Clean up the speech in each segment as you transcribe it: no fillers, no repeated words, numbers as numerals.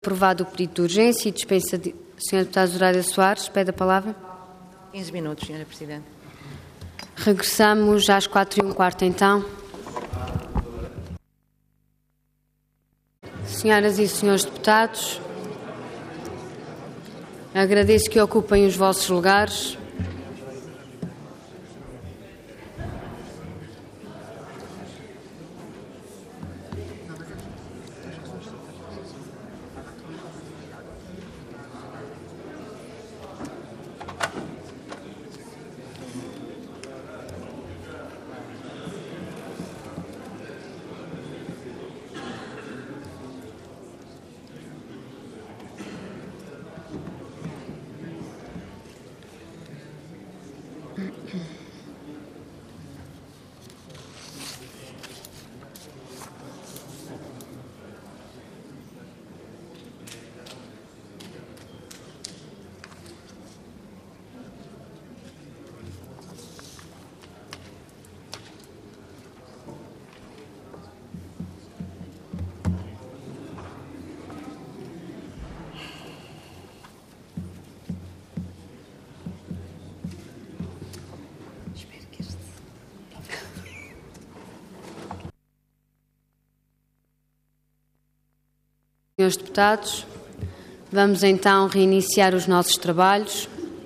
Aprovado o pedido de urgência e dispensa de... Sra. Deputada Zoraida Soares, pede a palavra. 15 minutos, Sra. Presidente. Regressamos às 4h15, então. Senhoras e senhores deputados, agradeço que ocupem os vossos lugares. Senhores deputados, vamos então reiniciar os nossos trabalhos.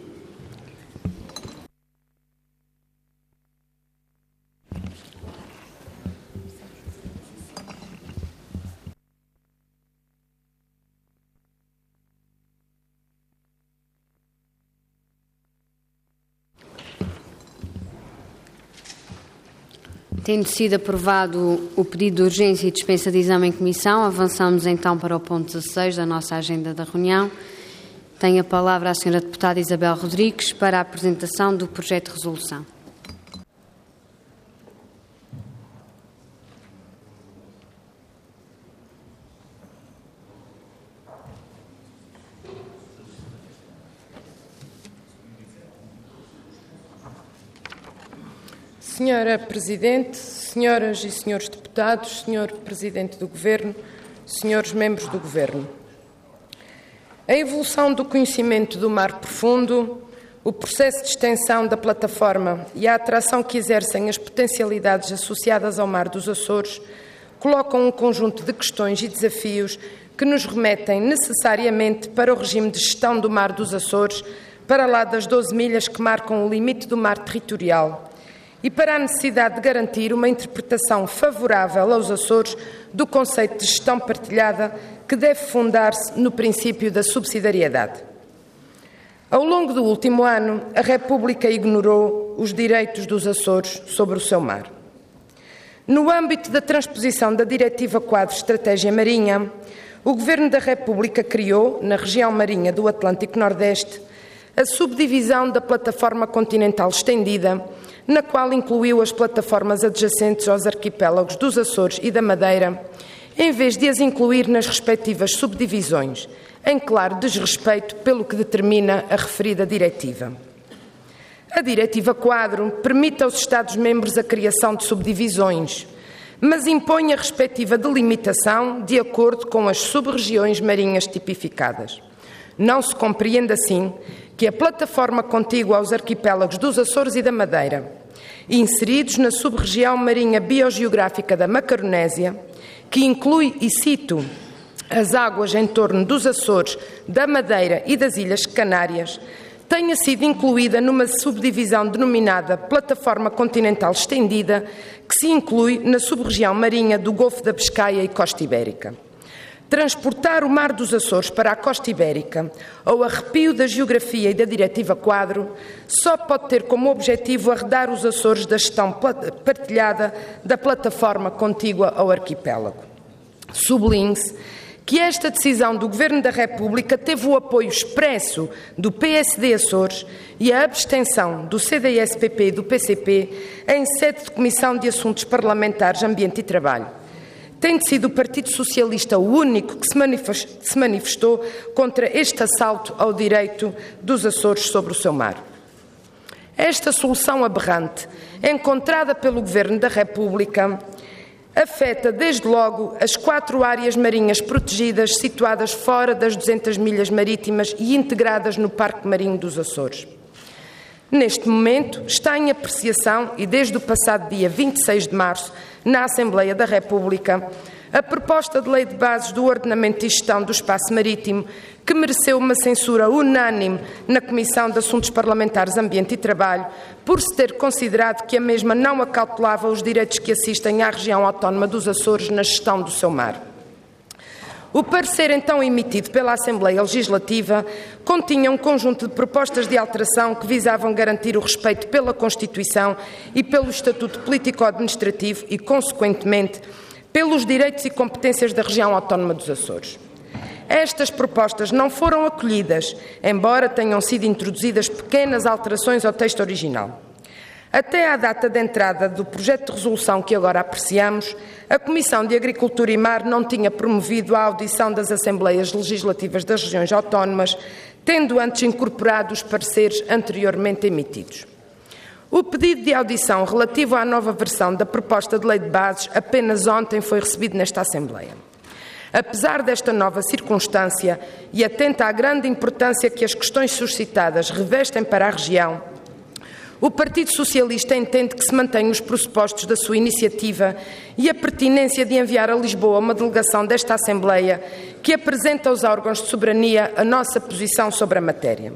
Tendo sido aprovado o pedido de urgência e dispensa de exame em comissão, avançamos então para o ponto 16 da nossa agenda da reunião. Tem a palavra a Sra. Deputada Isabel Rodrigues para a apresentação do projeto de resolução. Senhora Presidente, senhoras e senhores deputados, senhor Presidente do Governo, senhores membros do Governo. A evolução do conhecimento do mar profundo, o processo de extensão da plataforma e a atração que exercem as potencialidades associadas ao mar dos Açores colocam um conjunto de questões e desafios que nos remetem necessariamente para o regime de gestão do mar dos Açores, para lá das 12 milhas que marcam o limite do mar territorial, e para a necessidade de garantir uma interpretação favorável aos Açores do conceito de gestão partilhada que deve fundar-se no princípio da subsidiariedade. Ao longo do último ano, a República ignorou os direitos dos Açores sobre o seu mar. No âmbito da transposição da Diretiva Quadro Estratégia Marinha, o Governo da República criou, na região marinha do Atlântico Nordeste, a subdivisão da Plataforma Continental Estendida, na qual incluiu as plataformas adjacentes aos arquipélagos dos Açores e da Madeira, em vez de as incluir nas respectivas subdivisões, em claro desrespeito pelo que determina a referida diretiva. A Diretiva Quadro permite aos Estados-membros a criação de subdivisões, mas impõe a respectiva delimitação de acordo com as sub-regiões marinhas tipificadas. Não se compreende assim que a plataforma contígua aos arquipélagos dos Açores e da Madeira, inseridos na sub-região marinha biogeográfica da Macaronésia, que inclui, e cito, as águas em torno dos Açores, da Madeira e das Ilhas Canárias, tenha sido incluída numa subdivisão denominada Plataforma Continental Estendida, que se inclui na sub-região marinha do Golfo da Biscaia e Costa Ibérica. Transportar o mar dos Açores para a costa ibérica, ao arrepio da geografia e da Diretiva Quadro, só pode ter como objetivo arredar os Açores da gestão partilhada da plataforma contígua ao arquipélago. Sublinhe-se que esta decisão do Governo da República teve o apoio expresso do PSD Açores e a abstenção do CDS-PP e do PCP em sede de Comissão de Assuntos Parlamentares, Ambiente e Trabalho. Tem sido o Partido Socialista o único que se manifestou contra este assalto ao direito dos Açores sobre o seu mar. Esta solução aberrante, encontrada pelo Governo da República, afeta desde logo as 4 áreas marinhas protegidas situadas fora das 200 milhas marítimas e integradas no Parque Marinho dos Açores. Neste momento, está em apreciação, e desde o passado dia 26 de março, na Assembleia da República, a proposta de Lei de Bases do Ordenamento e Gestão do Espaço Marítimo, que mereceu uma censura unânime na Comissão de Assuntos Parlamentares, Ambiente e Trabalho, por se ter considerado que a mesma não acautelava os direitos que assistem à região autónoma dos Açores na gestão do seu mar. O parecer então emitido pela Assembleia Legislativa continha um conjunto de propostas de alteração que visavam garantir o respeito pela Constituição e pelo Estatuto Político-Administrativo e, consequentemente, pelos direitos e competências da região autónoma dos Açores. Estas propostas não foram acolhidas, embora tenham sido introduzidas pequenas alterações ao texto original. Até à data de entrada do projeto de resolução que agora apreciamos, a Comissão de Agricultura e Mar não tinha promovido a audição das Assembleias Legislativas das regiões autónomas, tendo antes incorporado os pareceres anteriormente emitidos. O pedido de audição relativo à nova versão da proposta de Lei de Bases apenas ontem foi recebido nesta Assembleia. Apesar desta nova circunstância e atenta à grande importância que as questões suscitadas revestem para a região, o Partido Socialista entende que se mantêm os pressupostos da sua iniciativa e a pertinência de enviar a Lisboa uma delegação desta Assembleia que apresenta aos órgãos de soberania a nossa posição sobre a matéria.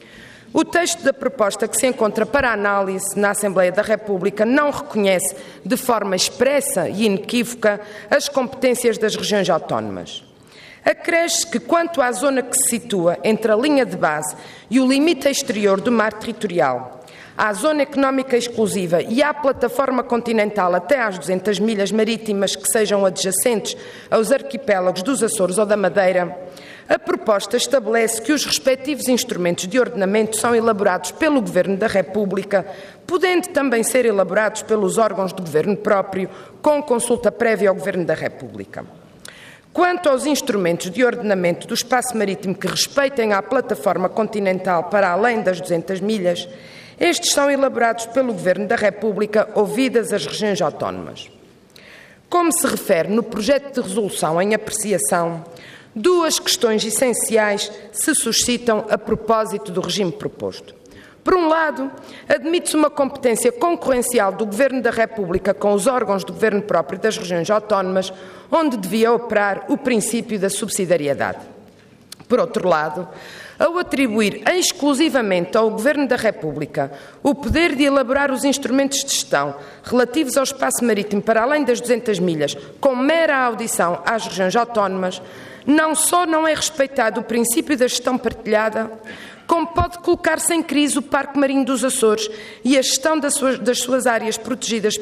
O texto da proposta que se encontra para análise na Assembleia da República não reconhece de forma expressa e inequívoca as competências das regiões autónomas. Acresce que, quanto à zona que se situa entre a linha de base e o limite exterior do mar territorial, à zona económica exclusiva e à plataforma continental até às 200 milhas marítimas que sejam adjacentes aos arquipélagos dos Açores ou da Madeira, a proposta estabelece que os respectivos instrumentos de ordenamento são elaborados pelo Governo da República, podendo também ser elaborados pelos órgãos do Governo próprio, com consulta prévia ao Governo da República. Quanto aos instrumentos de ordenamento do espaço marítimo que respeitem à plataforma continental para além das 200 milhas, estes são elaborados pelo Governo da República, ouvidas as regiões autónomas. Como se refere no projeto de resolução em apreciação, 2 questões essenciais se suscitam a propósito do regime proposto. Por um lado, admite-se uma competência concorrencial do Governo da República com os órgãos do Governo próprio das regiões autónomas, onde devia operar o princípio da subsidiariedade. Por outro lado, ao atribuir exclusivamente ao Governo da República o poder de elaborar os instrumentos de gestão relativos ao espaço marítimo para além das 200 milhas, com mera audição às regiões autónomas, não só não é respeitado o princípio da gestão partilhada, como pode colocar-se em crise o Parque Marinho dos Açores e a gestão das suas áreas protegidas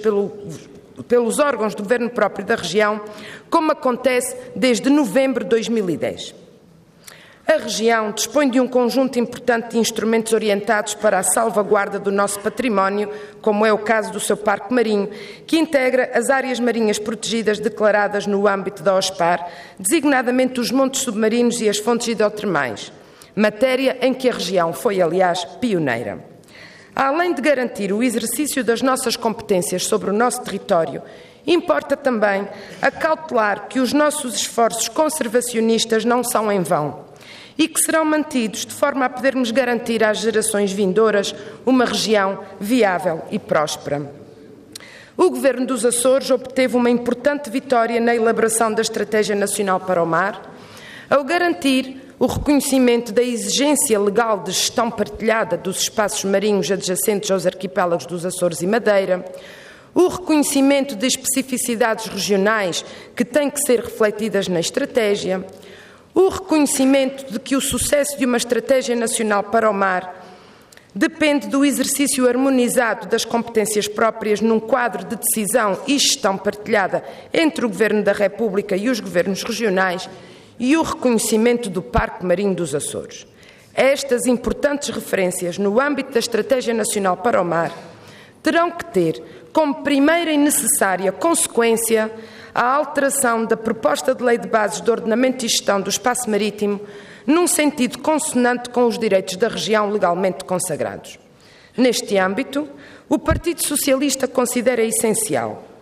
pelos órgãos do Governo próprio da região, como acontece desde novembro de 2010. A região dispõe de um conjunto importante de instrumentos orientados para a salvaguarda do nosso património, como é o caso do seu Parque Marinho, que integra as áreas marinhas protegidas declaradas no âmbito da OSPAR, designadamente os montes submarinos e as fontes hidrotermais, matéria em que a região foi, aliás, pioneira. Além de garantir o exercício das nossas competências sobre o nosso território, importa também acautelar que os nossos esforços conservacionistas não são em vão e que serão mantidos de forma a podermos garantir às gerações vindouras uma região viável e próspera. O Governo dos Açores obteve uma importante vitória na elaboração da Estratégia Nacional para o Mar, ao garantir o reconhecimento da exigência legal de gestão partilhada dos espaços marinhos adjacentes aos arquipélagos dos Açores e Madeira, o reconhecimento de especificidades regionais que têm que ser refletidas na estratégia, o reconhecimento de que o sucesso de uma Estratégia Nacional para o Mar depende do exercício harmonizado das competências próprias num quadro de decisão e gestão partilhada entre o Governo da República e os governos regionais e o reconhecimento do Parque Marinho dos Açores. Estas importantes referências no âmbito da Estratégia Nacional para o Mar terão que ter como primeira e necessária consequência a alteração da proposta de Lei de Bases de Ordenamento e Gestão do Espaço Marítimo num sentido consonante com os direitos da região legalmente consagrados. Neste âmbito, o Partido Socialista considera essencial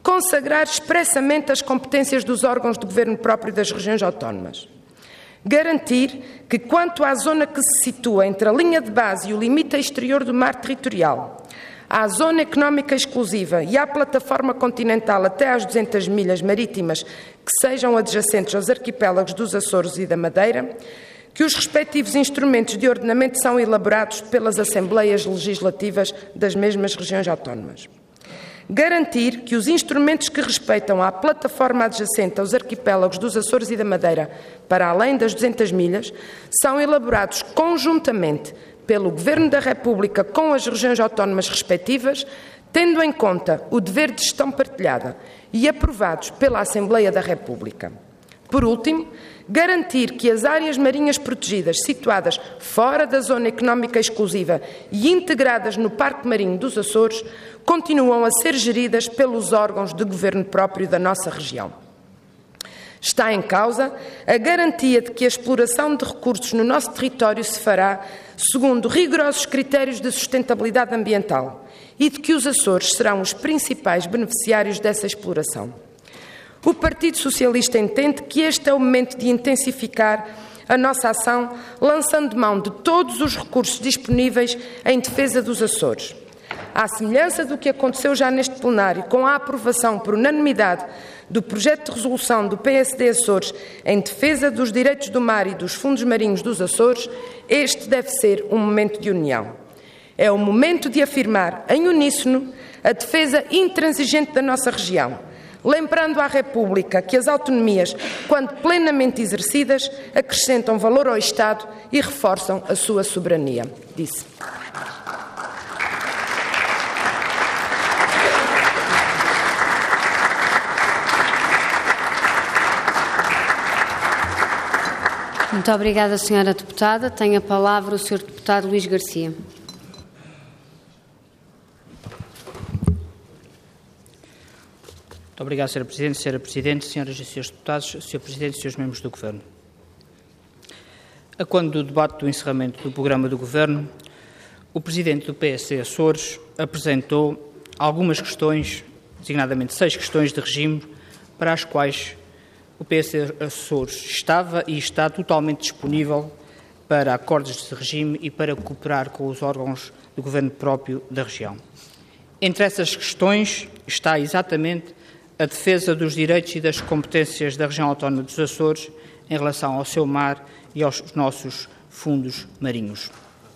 consagrar expressamente as competências dos órgãos de governo próprio das regiões autónomas. Garantir que, quanto à zona que se situa entre a linha de base e o limite exterior do mar territorial, à zona económica exclusiva e à plataforma continental até às 200 milhas marítimas que sejam adjacentes aos arquipélagos dos Açores e da Madeira, que os respectivos instrumentos de ordenamento são elaborados pelas Assembleias Legislativas das mesmas regiões autónomas. Garantir que os instrumentos que respeitam à plataforma adjacente aos arquipélagos dos Açores e da Madeira, para além das 200 milhas, são elaborados conjuntamente pelo Governo da República com as regiões autónomas respectivas, tendo em conta o dever de gestão partilhada e aprovados pela Assembleia da República. Por último, garantir que as áreas marinhas protegidas situadas fora da zona económica exclusiva e integradas no Parque Marinho dos Açores continuam a ser geridas pelos órgãos de governo próprio da nossa região. Está em causa a garantia de que a exploração de recursos no nosso território se fará segundo rigorosos critérios de sustentabilidade ambiental e de que os Açores serão os principais beneficiários dessa exploração. O Partido Socialista entende que este é o momento de intensificar a nossa ação, lançando mão de todos os recursos disponíveis em defesa dos Açores. À semelhança do que aconteceu já neste plenário, com a aprovação por unanimidade do projeto de resolução do PSD Açores em defesa dos direitos do mar e dos fundos marinhos dos Açores, este deve ser um momento de união. É o momento de afirmar, em uníssono, a defesa intransigente da nossa região, lembrando à República que as autonomias, quando plenamente exercidas, acrescentam valor ao Estado e reforçam a sua soberania, disse. Muito obrigada, Sra. Deputada. Tem a palavra o Sr. Deputado Luís Garcia. Muito obrigado, Sra. Presidente, Sra. Presidente, Senhoras e Srs. Deputados, Sr. Presidente e Srs. Membros do Governo. A quando do debate do encerramento do programa do Governo, o Presidente do PSD Açores apresentou algumas questões, designadamente 6 questões de regime, para as quais o PSD Açores estava e está totalmente disponível para acordos de regime e para cooperar com os órgãos do Governo próprio da região. Entre essas questões está exatamente a defesa dos direitos e das competências da região autónoma dos Açores em relação ao seu mar e aos nossos fundos marinhos.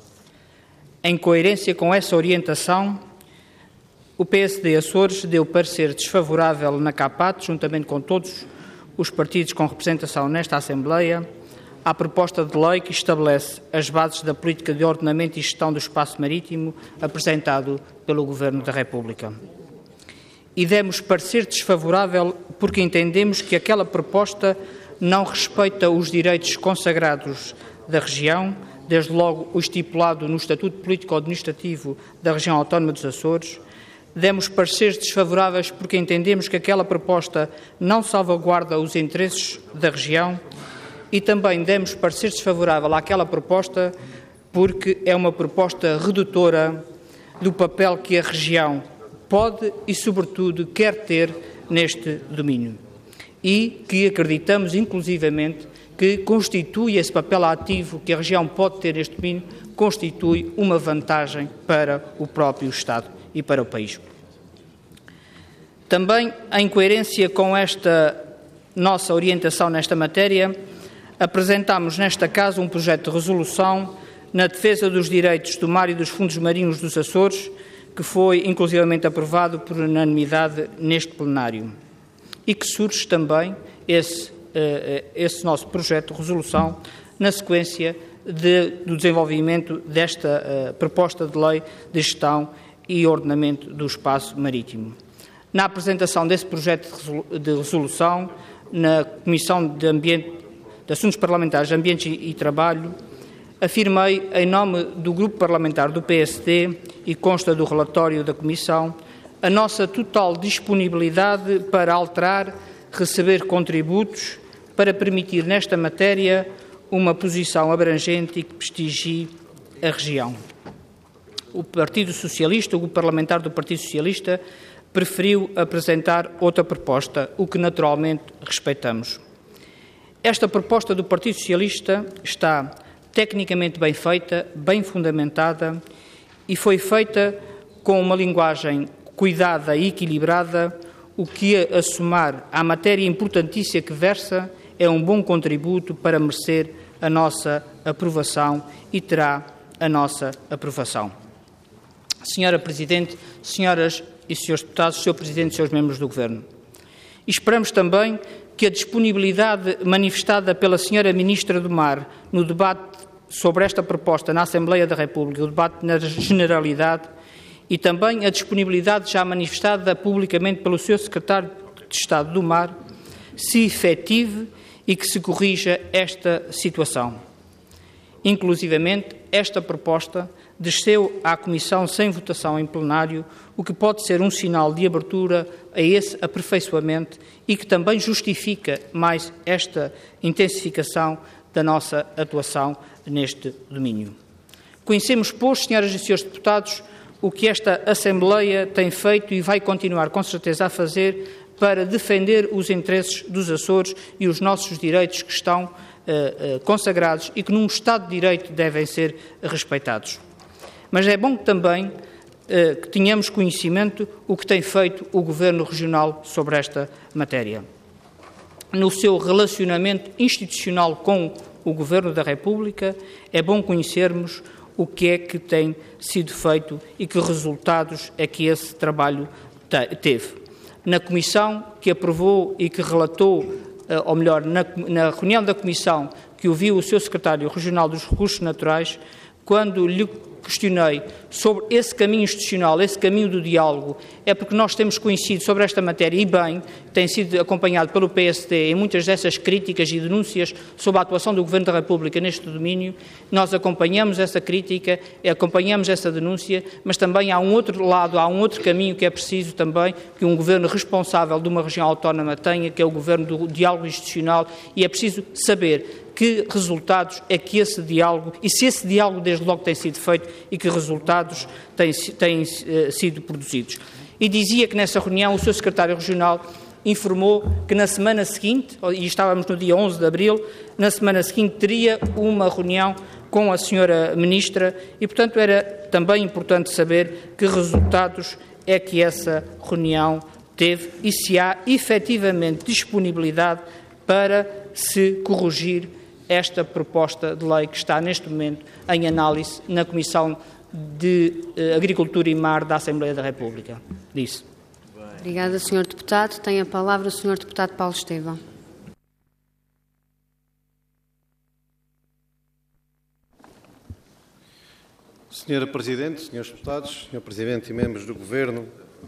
Em coerência com essa orientação, o PSD Açores deu parecer desfavorável na CAPAT, juntamente com todos os partidos com representação nesta Assembleia, à proposta de lei que estabelece as bases da política de ordenamento e gestão do espaço marítimo apresentado pelo Governo da República. E demos parecer desfavorável porque entendemos que aquela proposta não respeita os direitos consagrados da região, desde logo o estipulado no Estatuto Político-Administrativo da Região Autónoma dos Açores. Demos pareceres desfavoráveis porque entendemos que aquela proposta não salvaguarda os interesses da região e também demos parecer desfavorável àquela proposta porque é uma proposta redutora do papel que a região pode e, sobretudo, quer ter neste domínio e que acreditamos, inclusivamente, que constitui esse papel ativo que a região pode ter neste domínio, constitui uma vantagem para o próprio Estado e para o país. Também, em coerência com esta nossa orientação nesta matéria, apresentámos nesta Casa um projeto de resolução na defesa dos direitos do mar e dos fundos marinhos dos Açores, que foi inclusivamente aprovado por unanimidade neste plenário e que surge também esse nosso projeto de resolução na sequência do desenvolvimento desta proposta de lei de gestão e ordenamento do espaço marítimo. Na apresentação desse projeto de resolução, na Comissão de Assuntos Parlamentares de Ambiente e Trabalho, afirmei, em nome do Grupo Parlamentar do PSD, e consta do relatório da Comissão, a nossa total disponibilidade para alterar, receber contributos, para permitir nesta matéria uma posição abrangente e que prestigie a região. O Partido Socialista, o Grupo Parlamentar do Partido Socialista, preferiu apresentar outra proposta, o que naturalmente respeitamos. Esta proposta do Partido Socialista está tecnicamente bem feita, bem fundamentada e foi feita com uma linguagem cuidada e equilibrada, o que, a somar à matéria importantíssima que versa, é um bom contributo para merecer a nossa aprovação e terá a nossa aprovação. Senhora Presidente, senhoras e senhores deputados, Sr. Presidente e senhores membros do Governo, esperamos também que a disponibilidade manifestada pela Senhora Ministra do Mar no debate sobre esta proposta na Assembleia da República, o debate na generalidade, e também a disponibilidade já manifestada publicamente pelo Sr. Secretário de Estado do Mar, se efetive e que se corrija esta situação. Inclusivamente, esta proposta desceu à Comissão sem votação em plenário, o que pode ser um sinal de abertura a esse aperfeiçoamento e que também justifica mais esta intensificação da nossa atuação neste domínio. Conhecemos, pois, senhoras e senhores deputados, o que esta Assembleia tem feito e vai continuar, com certeza, a fazer para defender os interesses dos Açores e os nossos direitos que estão consagrados e que, num Estado de Direito, devem ser respeitados. Mas é bom também que tenhamos conhecimento o que tem feito o Governo Regional sobre esta matéria. No seu relacionamento institucional com o Governo da República, é bom conhecermos o que é que tem sido feito e que resultados é que esse trabalho teve. Na comissão que aprovou e que relatou, ou melhor, na reunião da comissão que ouviu o seu secretário regional dos Recursos Naturais, quando lhe questionei sobre esse caminho institucional, esse caminho do diálogo, é porque nós temos conhecido sobre esta matéria e bem, tem sido acompanhado pelo PSD em muitas dessas críticas e denúncias sobre a atuação do Governo da República neste domínio. Nós acompanhamos essa crítica, acompanhamos essa denúncia, mas também há um outro lado, há um outro caminho que é preciso também que um Governo responsável de uma região autónoma tenha, que é o Governo do diálogo institucional, e é preciso saber que resultados é que esse diálogo, e se esse diálogo desde logo tem sido feito e que resultados têm sido produzidos. E dizia que nessa reunião o seu secretário regional informou que na semana seguinte, e estávamos no dia 11 de abril, na semana seguinte teria uma reunião com a senhora Ministra e, portanto, era também importante saber que resultados é que essa reunião teve e se há efetivamente disponibilidade para se corrigir esta proposta de lei que está neste momento em análise na Comissão de Agricultura e Mar da Assembleia da República. Disse. Obrigada, Sr. Deputado. Tem a palavra o Sr. Deputado Paulo Estevão. Senhora Presidente, Senhores Deputados, Sr. Presidente e membros do Governo,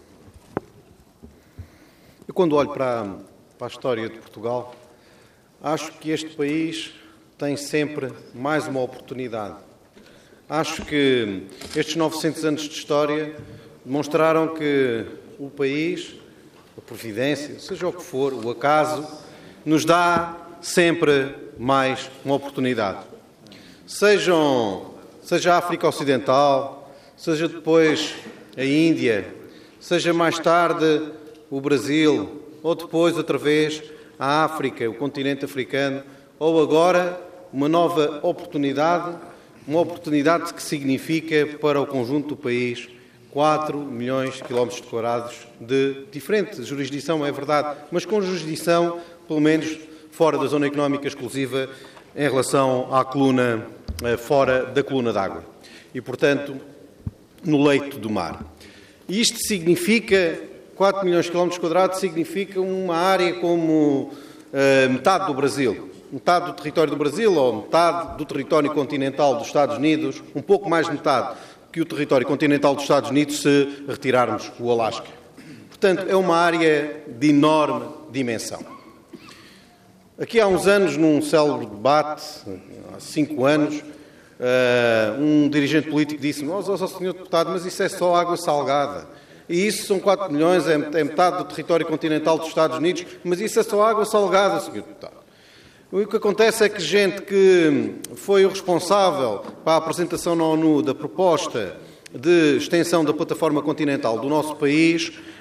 eu quando olho para a história de Portugal, acho que este país tem sempre mais uma oportunidade. Acho que estes 900 anos de história demonstraram que o país, a providência, seja o que for, o acaso, nos dá sempre mais uma oportunidade. Seja a África Ocidental, seja depois a Índia, seja mais tarde o Brasil, ou depois outra vez a África, o continente africano, ou agora uma nova oportunidade, uma oportunidade que significa para o conjunto do país 4 milhões de quilómetros quadrados de diferente jurisdição, é verdade, mas com jurisdição, pelo menos, fora da zona económica exclusiva em relação à coluna, fora da coluna d'água. E, portanto, no leito do mar. E isto significa, 4 milhões de quilómetros quadrados, significa uma área como metade do Brasil. Metade do território do Brasil ou metade do território continental dos Estados Unidos, um pouco mais de metade que o território continental dos Estados Unidos se retirarmos o Alasca. Portanto, é uma área de enorme dimensão. Aqui há uns anos, num célebre debate, há 5 anos, um dirigente político disse-me: "Ó, senhor deputado, mas isso é só água salgada. E isso são 4 milhões, é metade do território continental dos Estados Unidos, mas isso é só água salgada, senhor deputado." O que acontece é que gente que foi o responsável para a apresentação na ONU da proposta de extensão da plataforma continental do nosso país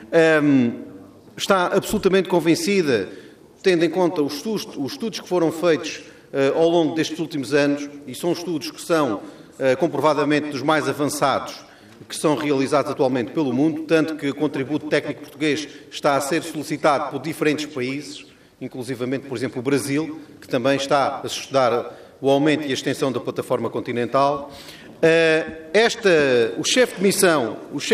está absolutamente convencida, tendo em conta os estudos que foram feitos ao longo destes últimos anos, e são estudos que são comprovadamente dos mais avançados que são realizados atualmente pelo mundo, tanto que o contributo técnico português está a ser solicitado por diferentes países, inclusivamente, por exemplo, o Brasil, que também está a estudar o aumento e a extensão da plataforma continental. O chefe de missão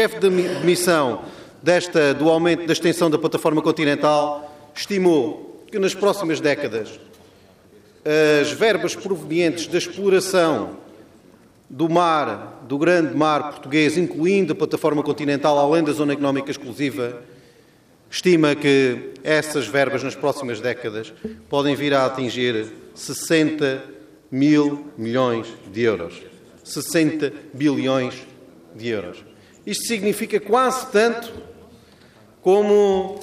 do aumento da extensão da plataforma continental estimou que nas próximas décadas as verbas provenientes da exploração do mar, do grande mar português, incluindo a plataforma continental, além da zona económica exclusiva, estima que essas verbas nas próximas décadas podem vir a atingir 60 mil milhões de euros. 60 bilhões de euros. Isto significa quase tanto como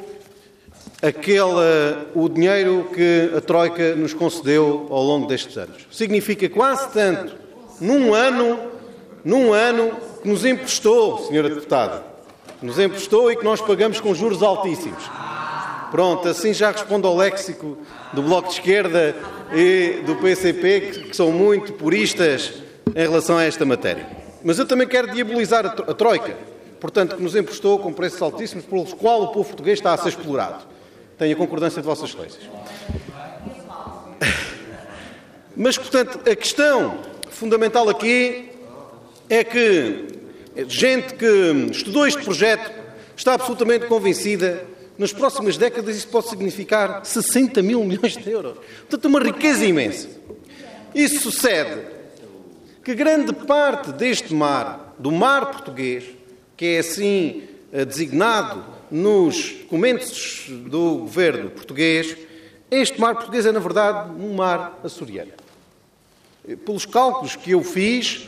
o dinheiro que a Troika nos concedeu ao longo destes anos. Significa quase tanto num ano que nos emprestou, Sra. Deputada, nos emprestou e que nós pagamos com juros altíssimos. Pronto, assim já respondo ao léxico do Bloco de Esquerda e do PCP, que são muito puristas em relação a esta matéria. Mas eu também quero diabolizar a Troika, portanto, que nos emprestou com preços altíssimos, pelos quais o povo português está a ser explorado. Tenho a concordância de Vossas Excelências. Mas, portanto, a questão fundamental aqui é que gente que estudou este projeto está absolutamente convencida nas próximas décadas isso pode significar 60 mil milhões de euros. Portanto, uma riqueza imensa. Isso sucede que grande parte deste mar, do mar português, que é assim designado nos documentos do governo português, este mar português é, na verdade, um mar açoriano. Pelos cálculos que eu fiz,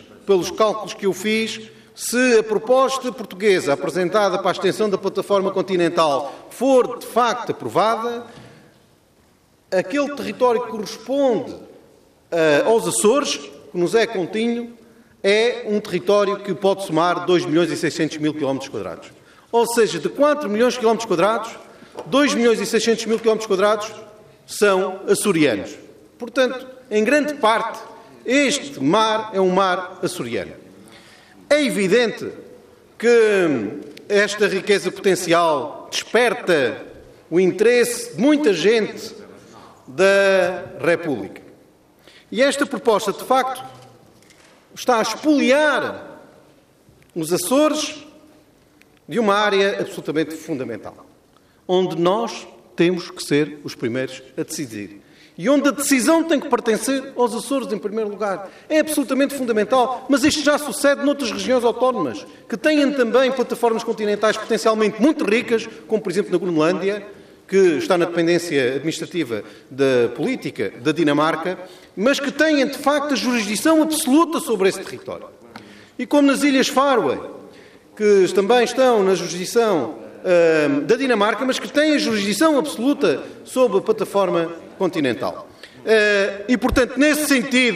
se a proposta portuguesa apresentada para a extensão da plataforma continental for, de facto, aprovada, aquele território que corresponde aos Açores, que nos é contínuo, é um território que pode somar 2 milhões e 600 mil quilómetros quadrados. Ou seja, de 4 milhões de quilómetros quadrados, 2 milhões e 600 mil quilómetros quadrados são açorianos. Portanto, em grande parte, este mar é um mar açoriano. É evidente que esta riqueza potencial desperta o interesse de muita gente da República. E esta proposta, de facto, está a expoliar os Açores de uma área absolutamente fundamental, onde nós temos que ser os primeiros a decidir. E onde a decisão tem que pertencer aos Açores, em primeiro lugar. É absolutamente fundamental, mas isto já sucede noutras regiões autónomas, que têm também plataformas continentais potencialmente muito ricas, como, por exemplo, na Groenlândia, que está na dependência administrativa da política da Dinamarca, mas que têm, de facto, a jurisdição absoluta sobre esse território. E como nas Ilhas Faroe, que também estão na jurisdição da Dinamarca, mas que têm a jurisdição absoluta sobre a plataforma continental. E, portanto, nesse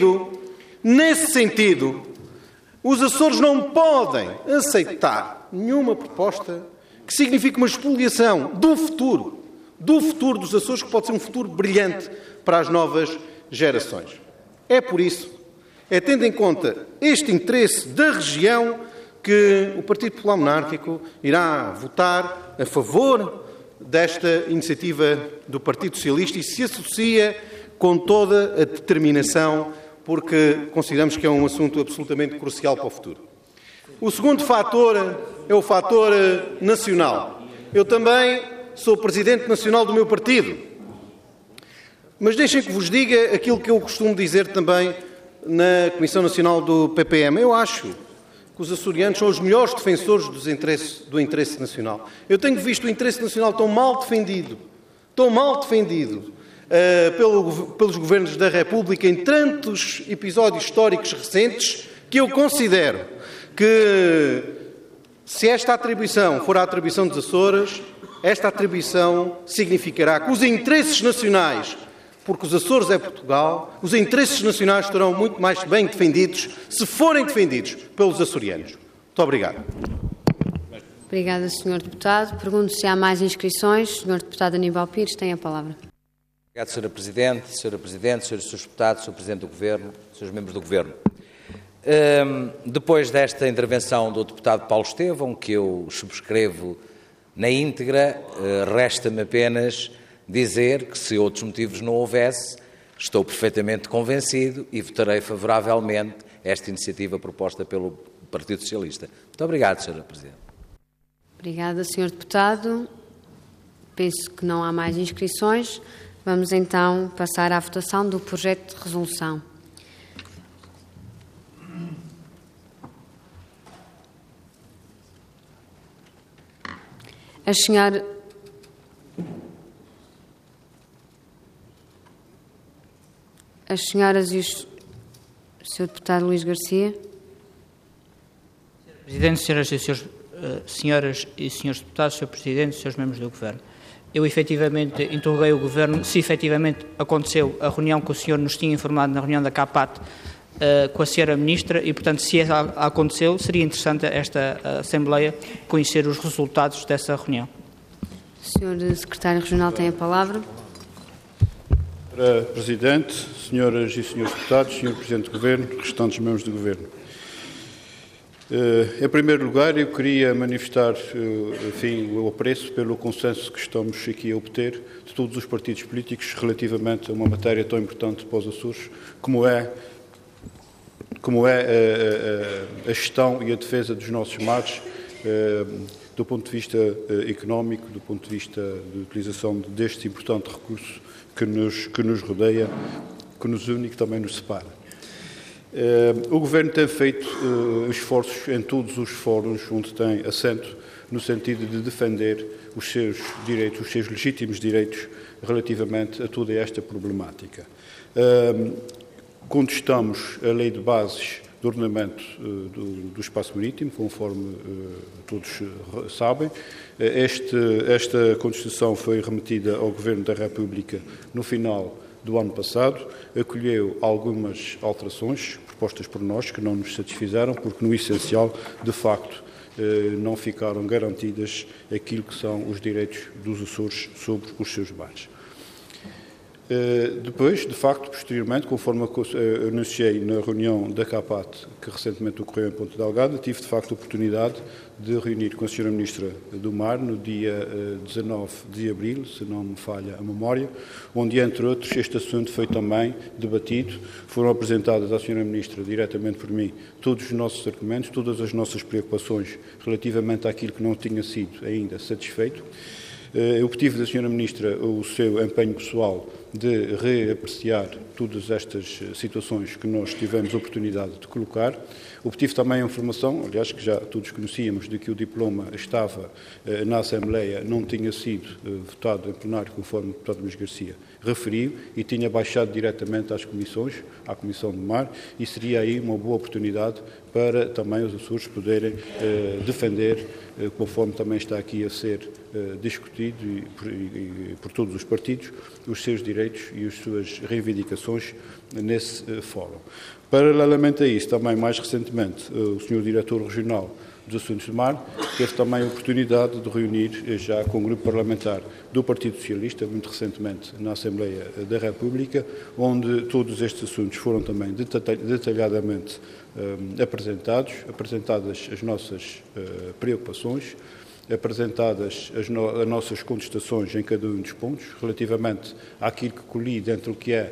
sentido, os Açores não podem aceitar nenhuma proposta que signifique uma expoliação do futuro dos Açores, que pode ser um futuro brilhante para as novas gerações. É por isso, tendo em conta este interesse da região, que o Partido Popular Monárquico irá votar a favor desta iniciativa do Partido Socialista e se associa com toda a determinação, porque consideramos que é um assunto absolutamente crucial para o futuro. O segundo fator é o fator nacional. Eu também sou presidente nacional do meu partido, mas deixem que vos diga aquilo que eu costumo dizer também na Comissão Nacional do PPM. Eu acho que os açorianos são os melhores defensores do interesse nacional. Eu tenho visto o interesse nacional tão mal defendido pelos governos da República em tantos episódios históricos recentes, que eu considero que, se esta atribuição for a atribuição dos Açores, esta atribuição significará que os interesses nacionais, porque os Açores é Portugal, os interesses nacionais estarão muito mais bem defendidos se forem defendidos pelos açorianos. Muito obrigado. Obrigada, Sr. Deputado. Pergunto se há mais inscrições. Sr. Deputado Aníbal Pires tem a palavra. Obrigado, Sra. Presidente, Srs. Deputados, Sr. Presidente do Governo, Srs. Membros do Governo. Depois desta intervenção do Deputado Paulo Estevão, que eu subscrevo na íntegra, resta-me apenas dizer que, se outros motivos não houvesse, estou perfeitamente convencido e votarei favoravelmente esta iniciativa proposta pelo Partido Socialista. Muito obrigado, Sra. Presidente. Obrigada, Sr. Deputado. Penso que não há mais inscrições. Vamos então passar à votação do projeto de resolução. As senhoras e o Sr. Deputado Luís Garcia. Presidente, senhoras e senhores deputados, Sr. Presidente, Srs. Membros do Governo. Eu efetivamente interroguei o Governo se efetivamente aconteceu a reunião que o senhor nos tinha informado na reunião da CAPAT com a Sra. Ministra e, portanto, se aconteceu, seria interessante esta Assembleia conhecer os resultados dessa reunião. O Sr. Secretário Regional tem a palavra. Sra. Presidente, senhoras e senhores deputados, Sr. Presidente do Governo, restantes membros do Governo. Em primeiro lugar, eu queria manifestar, o apreço pelo consenso que estamos aqui a obter de todos os partidos políticos relativamente a uma matéria tão importante para os Açores, como é a gestão e a defesa dos nossos mares, do ponto de vista económico, do ponto de vista de utilização deste importante recurso que nos rodeia, que nos une e que também nos separa. O Governo tem feito esforços em todos os fóruns onde tem assento, no sentido de defender os seus direitos, os seus legítimos direitos relativamente a toda esta problemática. Contestamos a Lei de Bases do Ordenamento do Espaço Marítimo, conforme todos sabem. Esta contestação foi remetida ao Governo da República no final do ano passado, acolheu algumas alterações propostas por nós que não nos satisfizeram, porque no essencial, de facto, não ficaram garantidas aquilo que são os direitos dos Açores sobre os seus mares. Depois, de facto, posteriormente, conforme anunciei na reunião da CAPAT, que recentemente ocorreu em Ponta Delgada, tive, de facto, a oportunidade de reunir com a Sra. Ministra do Mar no dia 19 de abril, se não me falha a memória, onde, entre outros, este assunto foi também debatido. Foram apresentadas à Sra. Ministra, diretamente por mim, todos os nossos argumentos, todas as nossas preocupações relativamente àquilo que não tinha sido ainda satisfeito. Eu obtive da Sra. Ministra o seu empenho pessoal de reapreciar todas estas situações que nós tivemos a oportunidade de colocar. Obtive também a informação, aliás, que já todos conhecíamos, de que o diploma estava na Assembleia, não tinha sido votado em plenário, conforme o deputado Luís Garcia referiu, e tinha baixado diretamente às comissões, à Comissão do Mar, e seria aí uma boa oportunidade para também os Açores poderem defender, conforme também está aqui a ser discutido por todos os partidos, os seus direitos e as suas reivindicações nesse fórum. Paralelamente a isso, também mais recentemente, o Sr. Diretor Regional dos Assuntos do Mar teve também a oportunidade de reunir já com o grupo parlamentar do Partido Socialista, muito recentemente na Assembleia da República, onde todos estes assuntos foram também detalhadamente apresentadas as nossas preocupações, apresentadas as nossas contestações em cada um dos pontos, relativamente àquilo que colide entre o que é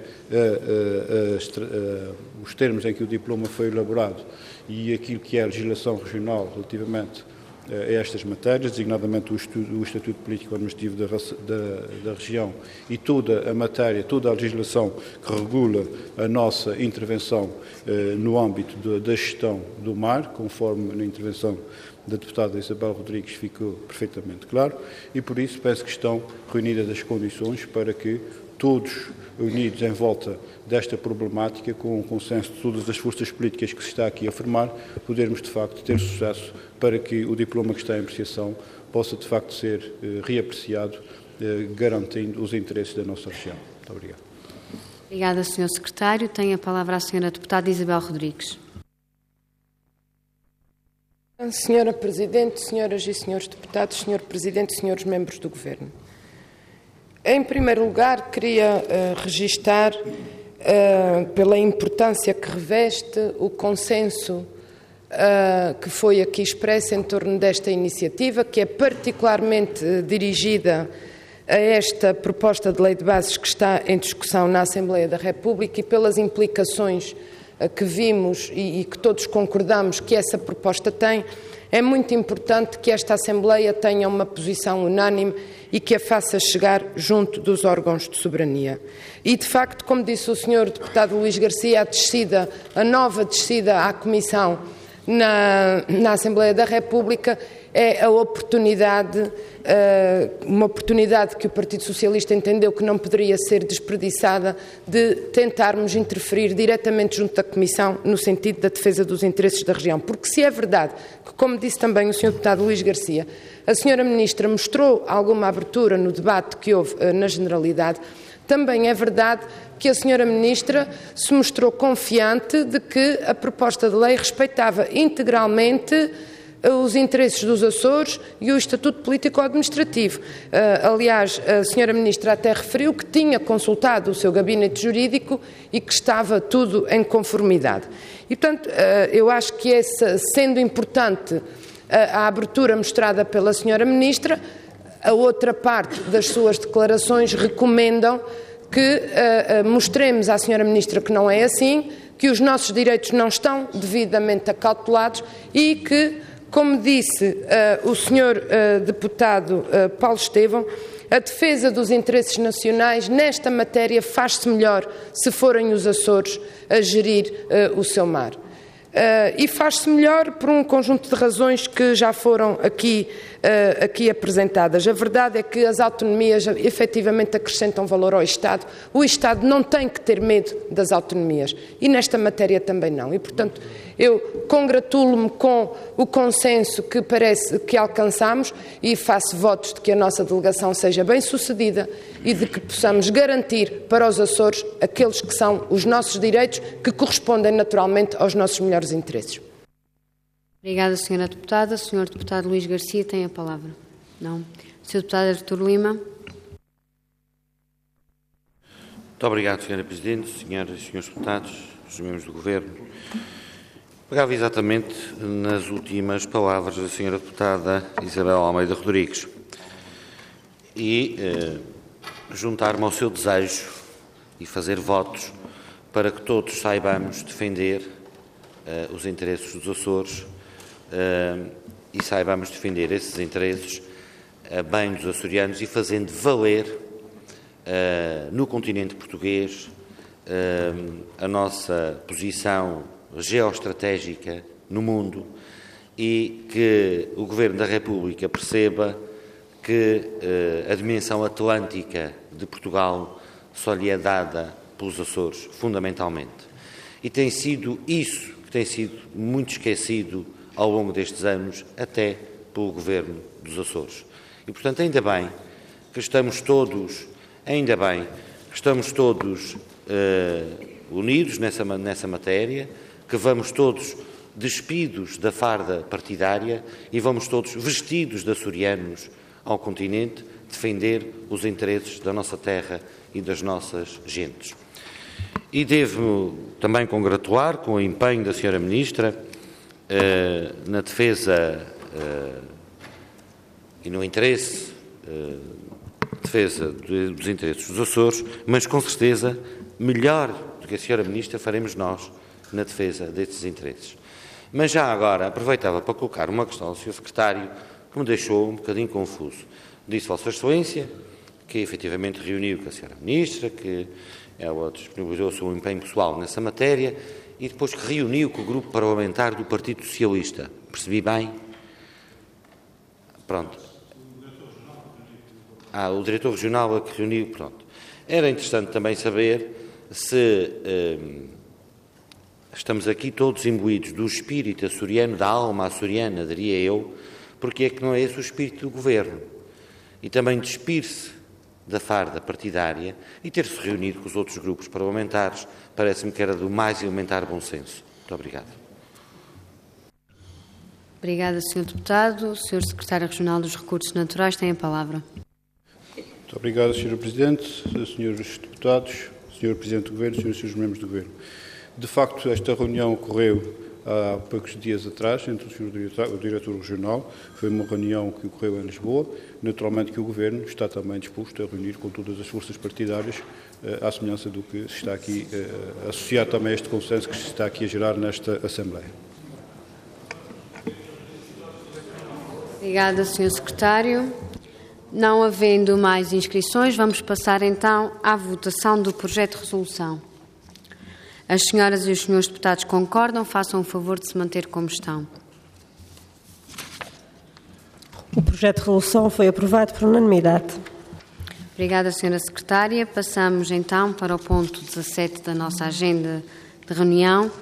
os termos em que o diploma foi elaborado e aquilo que é a legislação regional relativamente a estas matérias, designadamente o Estatuto Político-Administrativo da região e toda a matéria, toda a legislação que regula a nossa intervenção no âmbito da gestão do mar, conforme na intervenção da deputada Isabel Rodrigues ficou perfeitamente claro, e por isso penso que estão reunidas as condições para que todos unidos em volta desta problemática, com o consenso de todas as forças políticas que se está aqui a formar, podermos de facto ter sucesso para que o diploma que está em apreciação possa de facto ser reapreciado, garantindo os interesses da nossa região. Muito obrigado. Obrigada, Sr. Secretário. Tem a palavra a Sra. Deputada Isabel Rodrigues. Senhora Presidente, senhoras e senhores deputados, senhor Presidente e senhores membros do Governo. Em primeiro lugar, queria registar, pela importância que reveste, o consenso que foi aqui expresso em torno desta iniciativa, que é particularmente dirigida a esta proposta de lei de bases que está em discussão na Assembleia da República e pelas implicações que vimos e que todos concordamos que essa proposta tem. É muito importante que esta Assembleia tenha uma posição unânime e que a faça chegar junto dos órgãos de soberania. E, de facto, como disse o Sr. Deputado Luís Garcia, a nova descida à Comissão na Assembleia da República é a oportunidade, uma oportunidade que o Partido Socialista entendeu que não poderia ser desperdiçada, de tentarmos interferir diretamente junto da Comissão no sentido da defesa dos interesses da região. Porque se é verdade que, como disse também o Sr. Deputado Luís Garcia, a Sra. Ministra mostrou alguma abertura no debate que houve na generalidade, também é verdade que a Sra. Ministra se mostrou confiante de que a proposta de lei respeitava integralmente os interesses dos Açores e o Estatuto Político-Administrativo. Aliás, a Sra. Ministra até referiu que tinha consultado o seu gabinete jurídico e que estava tudo em conformidade. E, portanto, eu acho que sendo importante a abertura mostrada pela Sra. Ministra, a outra parte das suas declarações recomendam que mostremos à Sra. Ministra que não é assim, que os nossos direitos não estão devidamente acautelados e que, como disse o Sr. Deputado Paulo Estevão, a defesa dos interesses nacionais nesta matéria faz-se melhor se forem os Açores a gerir o seu mar. E faz-se melhor por um conjunto de razões que já foram aqui apresentadas. A verdade é que as autonomias efetivamente acrescentam valor ao Estado. O Estado não tem que ter medo das autonomias e nesta matéria também não. E, portanto, eu congratulo-me com o consenso que parece que alcançamos e faço votos de que a nossa delegação seja bem sucedida e de que possamos garantir para os Açores aqueles que são os nossos direitos, que correspondem naturalmente aos nossos melhores interesses. Obrigada, Sra. Deputada. O Sr. Deputado Luís Garcia tem a palavra. Não. O Sr. Deputado Artur Lima. Muito obrigado, Sra. Presidente, senhoras e senhores deputados, os membros do Governo. Pegava exatamente nas últimas palavras da Sra. Deputada Isabel Almeida Rodrigues e juntar-me ao seu desejo e fazer votos para que todos saibamos defender os interesses dos Açores e saibamos defender esses interesses a bem dos açorianos e fazendo valer no continente português a nossa posição geoestratégica no mundo e que o Governo da República perceba que a dimensão atlântica de Portugal só lhe é dada pelos Açores, fundamentalmente. E tem sido isso que tem sido muito esquecido ao longo destes anos, até pelo Governo dos Açores. E, portanto, ainda bem que estamos todos unidos nessa matéria, que vamos todos despidos da farda partidária e vamos todos vestidos de açorianos ao continente defender os interesses da nossa terra e das nossas gentes. E devo também congratular com o empenho da Sra. Ministra na defesa e no interesse, defesa dos interesses dos Açores, mas com certeza melhor do que a Sra. Ministra faremos nós na defesa destes interesses. Mas já agora aproveitava para colocar uma questão ao Sr. Secretário que me deixou um bocadinho confuso. Disse Vossa Excelência que efetivamente reuniu com a Sra. Ministra, que ela disponibilizou o seu empenho pessoal nessa matéria e depois que reuniu com o grupo parlamentar do Partido Socialista. Percebi bem? Pronto. O diretor regional é que reuniu, pronto. Era interessante também saber se estamos aqui todos imbuídos do espírito açoriano, da alma açoriana, diria eu, porque é que não é esse o espírito do Governo. E também despir-se da farda partidária e ter-se reunido com os outros grupos parlamentares, parece-me que era do mais elementar bom senso. Muito obrigado. Obrigada, Sr. Deputado. O Sr. Secretário Regional dos Recursos Naturais tem a palavra. Muito obrigado, Sra. Presidente, Srs. Deputados, Sr. Presidente do Governo, Srs. e Srs. Membros do Governo. De facto, esta reunião ocorreu há poucos dias atrás entre o Sr. Diretor Regional. Foi uma reunião que ocorreu em Lisboa. Naturalmente que o Governo está também disposto a reunir com todas as forças partidárias, à semelhança do que se está aqui associado também a este consenso que se está aqui a gerar nesta Assembleia. Obrigada, Sr. Secretário. Não havendo mais inscrições, vamos passar então à votação do projeto de resolução. As senhoras e os senhores deputados concordam, façam o favor de se manter como estão. O projeto de resolução foi aprovado por unanimidade. Obrigada, Sra. Secretária. Passamos então para o ponto 17 da nossa agenda de reunião,